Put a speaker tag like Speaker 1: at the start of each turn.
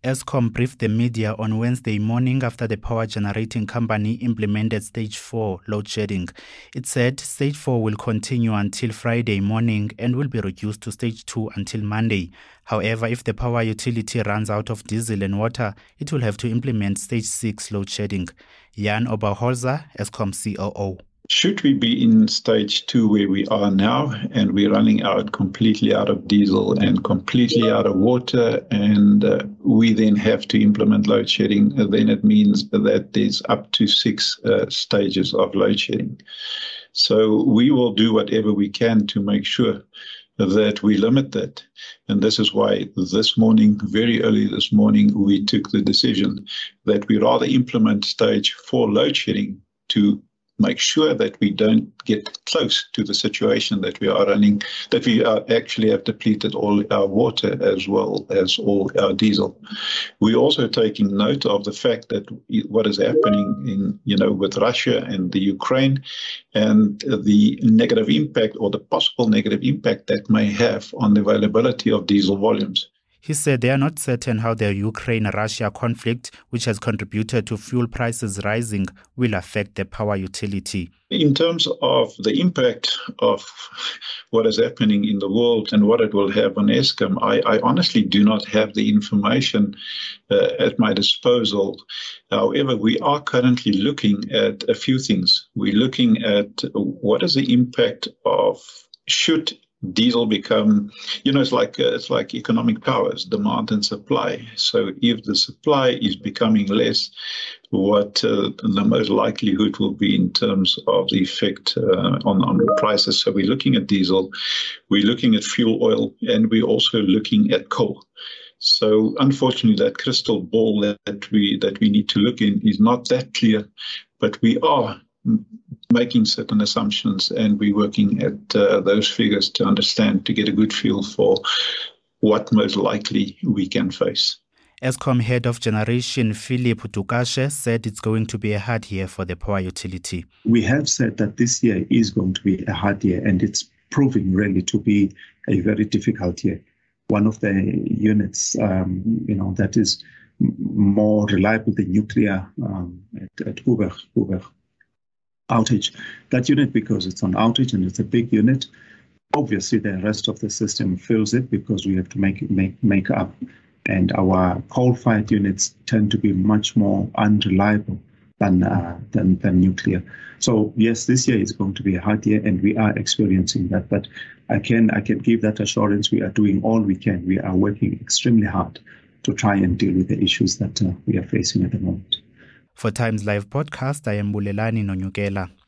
Speaker 1: Eskom briefed the media on Wednesday morning after the power generating company implemented Stage 4 load shedding. It said Stage 4 will continue until Friday morning and will be reduced to Stage 2 until Monday. However, if the power utility runs out of diesel and water, it will have to implement Stage 6 load shedding. Jan Oberholzer, Eskom COO.
Speaker 2: Should we be in Stage 2 where we are now and we're running completely out of diesel and completely out of water, and we then have to implement load shedding, then it means that there's up to 6 stages of load shedding. So we will do whatever we can to make sure that we limit that. And this is why this morning, very early this morning, we took the decision that we rather implement Stage 4 load shedding to make sure that we don't get close to the situation that we are running, that we actually have depleted all our water as well as all our diesel. We're also taking note of the fact that what is happening with Russia and the Ukraine, and the negative impact or the possible negative impact that may have on the availability of diesel volumes.
Speaker 1: He said they are not certain how the Ukraine-Russia conflict, which has contributed to fuel prices rising, will affect the power utility.
Speaker 2: In terms of the impact of what is happening in the world and what it will have on Eskom, I honestly do not have the information at my disposal. However, we are currently looking at a few things. We're looking at what is the impact of should diesel become, it's like economic powers, demand and supply. So if the supply is becoming less, what the most likelihood will be in terms of the effect on prices. So we're looking at diesel, we're looking at fuel oil, and we're also looking at coal. So unfortunately, that crystal ball that we need to look in is not that clear, but we are making certain assumptions, and we're working at those figures to understand, to get a good feel for what most likely we can face.
Speaker 1: Eskom Head of Generation Philip Dukashe said it's going to be a hard year for the power utility.
Speaker 3: We have said that this year is going to be a hard year, and it's proving really to be a very difficult year. One of the units, that is more reliable than nuclear at Uber outage. That unit, because it's on outage and it's a big unit, obviously the rest of the system fills it because we have to make up. And our coal-fired units tend to be much more unreliable than nuclear. So yes, this year is going to be a hard year, and we are experiencing that. But I can give that assurance. We are doing all we can. We are working extremely hard to try and deal with the issues that we are facing at the moment.
Speaker 1: For Times Live podcast, I am Bulelani Nonyukela.